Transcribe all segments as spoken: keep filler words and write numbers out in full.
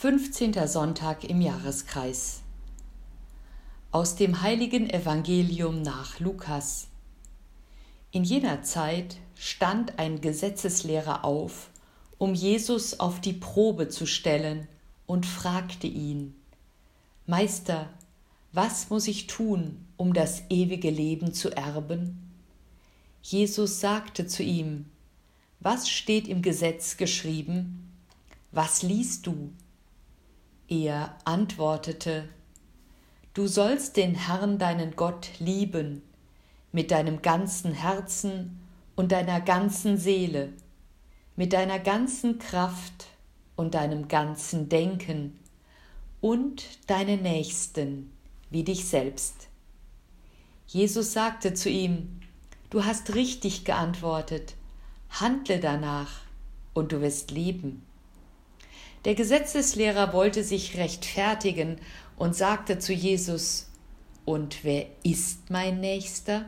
fünfzehnter Sonntag im Jahreskreis. Aus dem heiligen Evangelium nach Lukas. In jener Zeit stand ein Gesetzeslehrer auf, um Jesus auf die Probe zu stellen, und fragte ihn: Meister, was muss ich tun, um das ewige Leben zu erben? Jesus sagte zu ihm: Was steht im Gesetz geschrieben? Was liest du? Er antwortete: Du sollst den Herrn, deinen Gott, lieben, mit deinem ganzen Herzen und deiner ganzen Seele, mit deiner ganzen Kraft und deinem ganzen Denken und deinen Nächsten wie dich selbst. Jesus sagte zu ihm: Du hast richtig geantwortet, handle danach und du wirst leben. Der Gesetzeslehrer wollte sich rechtfertigen und sagte zu Jesus: Und wer ist mein Nächster?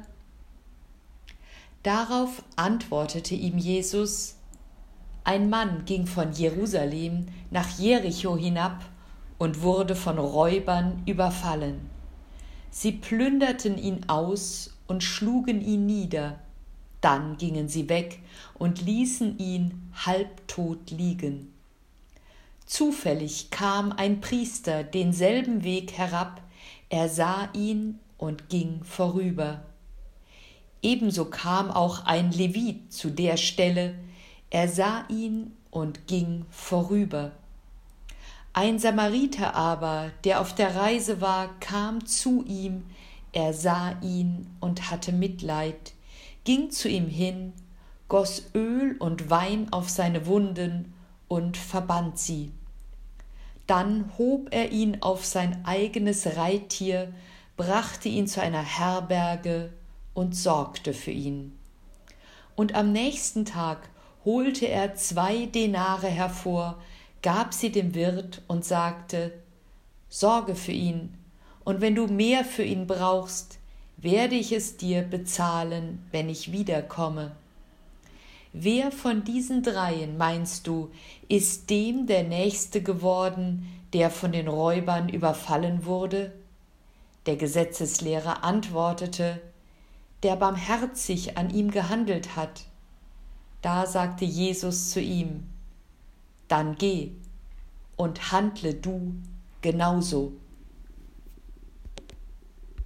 Darauf antwortete ihm Jesus: Ein Mann ging von Jerusalem nach Jericho hinab und wurde von Räubern überfallen. Sie plünderten ihn aus und schlugen ihn nieder. Dann gingen sie weg und ließen ihn halbtot liegen. Zufällig kam ein Priester denselben Weg herab, er sah ihn und ging vorüber. Ebenso kam auch ein Levit zu der Stelle, er sah ihn und ging vorüber. Ein Samariter aber, der auf der Reise war, kam zu ihm, er sah ihn und hatte Mitleid, ging zu ihm hin, goss Öl und Wein auf seine Wunden und verband sie. Dann hob er ihn auf sein eigenes Reittier, brachte ihn zu einer Herberge und sorgte für ihn. Und am nächsten Tag holte er zwei Denare hervor, gab sie dem Wirt und sagte: Sorge für ihn, und wenn du mehr für ihn brauchst, werde ich es dir bezahlen, wenn ich wiederkomme. Wer von diesen dreien, meinst du, ist dem der Nächste geworden, der von den Räubern überfallen wurde? Der Gesetzeslehrer antwortete: Der barmherzig an ihm gehandelt hat. Da sagte Jesus zu ihm: Dann geh und handle du genauso.